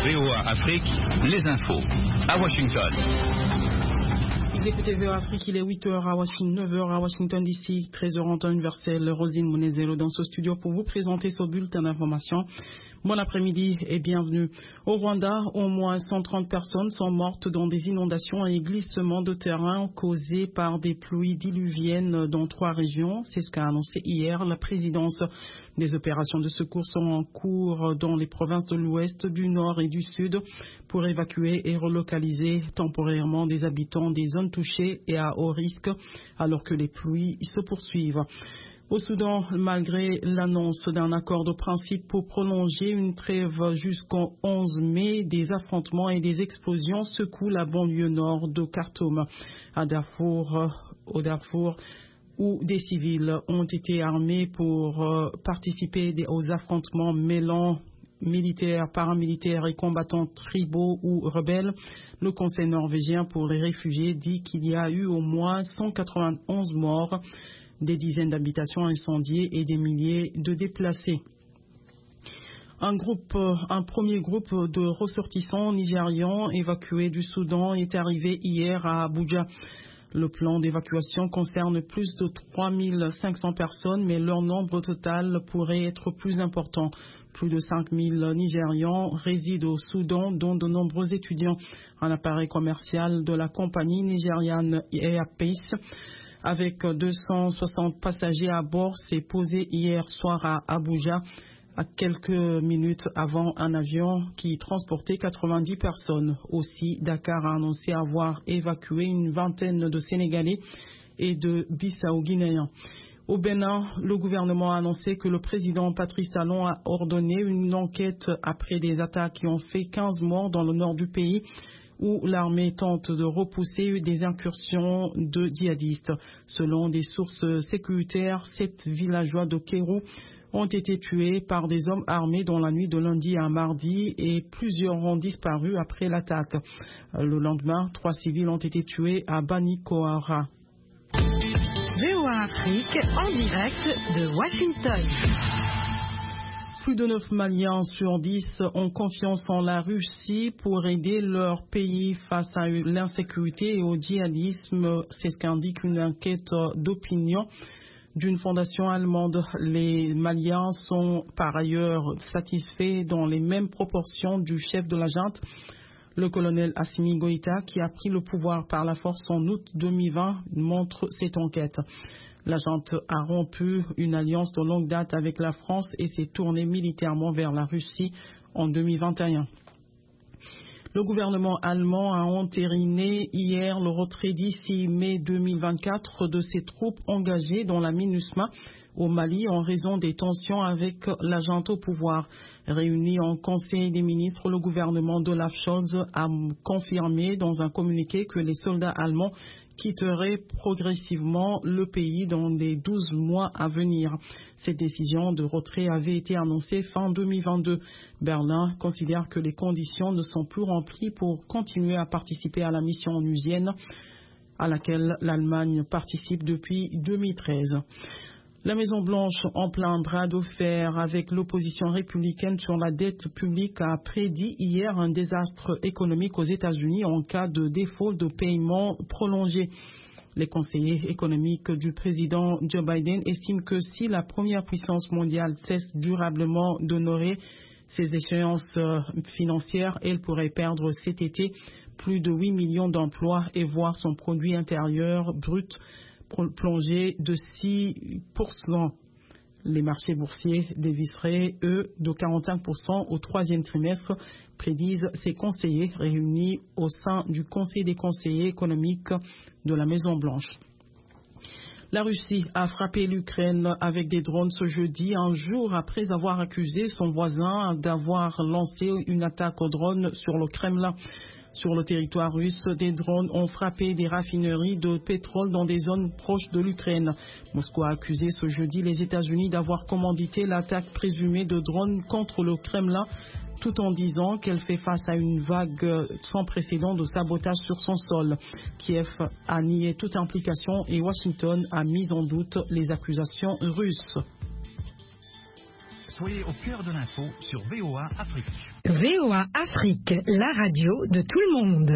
VOA Afrique, les infos. À Washington. Vous écoutez VOA Afrique, il est 8h à Washington, 9h à Washington DC, 13h en temps universel. Rosine Monezero dans ce studio pour vous présenter ce bulletin d'information. Bon après-midi et bienvenue. Au Rwanda, au moins 130 personnes sont mortes dans des inondations et glissements de terrain causés par des pluies diluviennes dans 3 régions. C'est ce qu'a annoncé hier la présidence. Des opérations de secours sont en cours dans les provinces de l'Ouest, du Nord et du Sud pour évacuer et relocaliser temporairement des habitants des zones touchées et à haut risque alors que les pluies se poursuivent. Au Soudan, malgré l'annonce d'un accord de principe pour prolonger une trêve jusqu'au 11 mai, des affrontements et des explosions secouent la banlieue nord de Khartoum. Au Darfour, où des civils ont été armés pour participer aux affrontements mêlant militaires, paramilitaires et combattants tribaux ou rebelles. Le Conseil norvégien pour les réfugiés dit qu'il y a eu au moins 191 morts, des dizaines d'habitations incendiées et des milliers de déplacés. Un premier groupe de ressortissants nigérians évacués du Soudan est arrivé hier à Abuja. Le plan d'évacuation concerne plus de 3500 personnes, mais leur nombre total pourrait être plus important. Plus de 5000 Nigérians résident au Soudan, dont de nombreux étudiants. Un appareil commercial de la compagnie nigériane Air Peace, avec 260 passagers à bord, s'est posé hier soir à Abuja, à quelques minutes avant un avion qui transportait 90 personnes. Aussi, Dakar a annoncé avoir évacué une vingtaine de Sénégalais et de Bissau-Guinéens. Au Bénin, le gouvernement a annoncé que le président Patrice Talon a ordonné une enquête après des attaques qui ont fait 15 morts dans le nord du pays, où l'armée tente de repousser des incursions de djihadistes. Selon des sources sécuritaires, 7 villageois de Kérou ont été tués par des hommes armés dans la nuit de lundi à mardi et plusieurs ont disparu après l'attaque. Le lendemain, 3 civils ont été tués à Bani Kohara. VOA Afrique en direct de Washington. Plus de 9 Maliens sur 10 ont confiance en la Russie pour aider leur pays face à l'insécurité et au djihadisme. C'est ce qu'indique une enquête d'opinion d'une fondation allemande. Les Maliens sont par ailleurs satisfaits dans les mêmes proportions du chef de la junte, le colonel Assimi Goïta, qui a pris le pouvoir par la force en août 2020, montre cette enquête. La junte a rompu une alliance de longue date avec la France et s'est tournée militairement vers la Russie en 2021. Le gouvernement allemand a entériné hier le retrait d'ici mai 2024 de ses troupes engagées dans la MINUSMA au Mali en raison des tensions avec la junte au pouvoir. Réuni en Conseil des ministres, le gouvernement d'Olaf Scholz a confirmé dans un communiqué que les soldats allemands quitteraient progressivement le pays dans les 12 mois à venir. Cette décision de retrait avait été annoncée fin 2022. Berlin considère que les conditions ne sont plus remplies pour continuer à participer à la mission onusienne à laquelle l'Allemagne participe depuis 2013. La Maison-Blanche, en plein bras de fer avec l'opposition républicaine sur la dette publique, a prédit hier un désastre économique aux États-Unis en cas de défaut de paiement prolongé. Les conseillers économiques du président Joe Biden estiment que si la première puissance mondiale cesse durablement d'honorer ses échéances financières, elle pourrait perdre cet été plus de 8 millions d'emplois et voir son produit intérieur brut plongé de 6%. Les marchés boursiers dévisseraient, eux, de 45% au 3e trimestre, prédisent ces conseillers réunis au sein du Conseil des conseillers économiques de la Maison-Blanche. La Russie a frappé l'Ukraine avec des drones ce jeudi, un jour après avoir accusé son voisin d'avoir lancé une attaque aux drones sur le Kremlin. Sur le territoire russe, des drones ont frappé des raffineries de pétrole dans des zones proches de l'Ukraine. Moscou a accusé ce jeudi les États-Unis d'avoir commandité l'attaque présumée de drones contre le Kremlin, tout en disant qu'elle fait face à une vague sans précédent de sabotage sur son sol. Kiev a nié toute implication et Washington a mis en doute les accusations russes. Soyez au cœur de l'info sur VOA Afrique. VOA Afrique, la radio de tout le monde.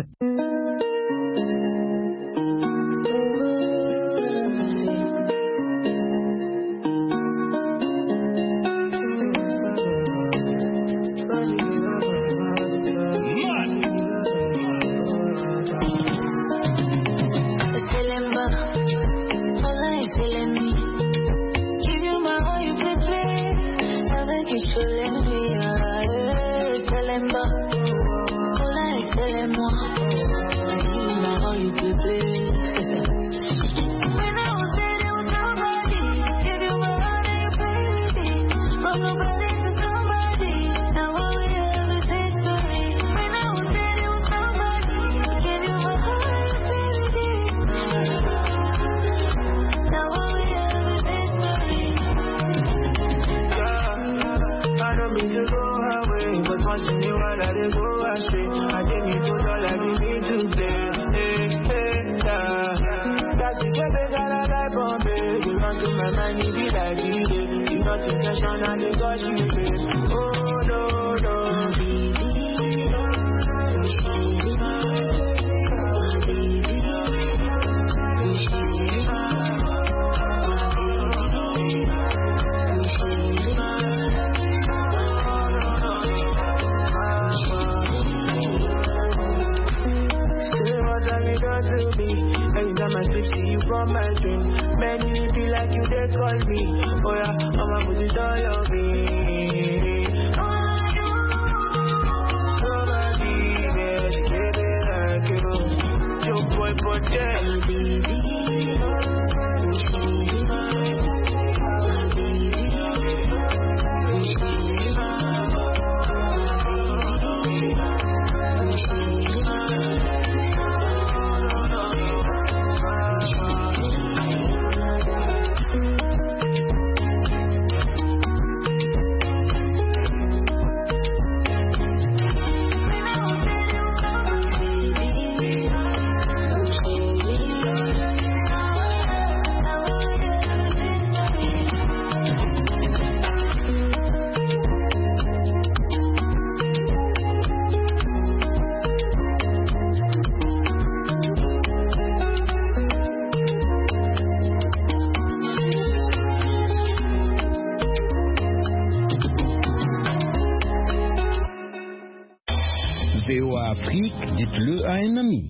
VOA Afrique, dites-le à un ami.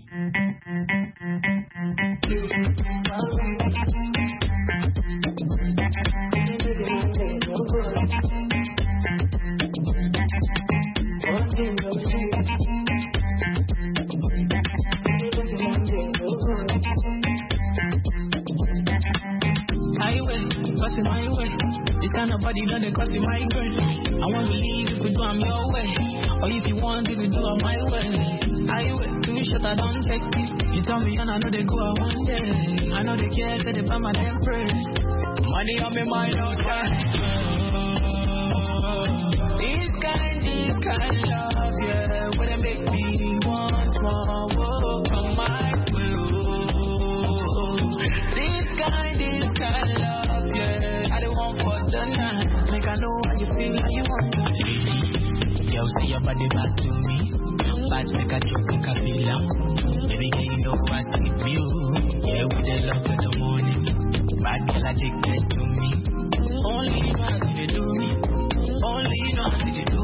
Nobody done it cause it my girl. I want to leave if we do I'm your way. Or if you want if we do I'm my way. I wait too short I don't take it. You tell me and I know they go out one day. I know they care say they buy my damn praise. Money on me mind no time. This kind love, yeah. When they make me want more, oh, come my way. This kind love, yeah. I don't want for the night. Make I know how you feel, how you want to feel. Girl, see your body back to me. Fast make a joke, make a feel out. Baby girl, you know I see it you. Yeah, we just love for the morning. Bad girl addicted to me. Only you know how to do me. Only you know how to do me.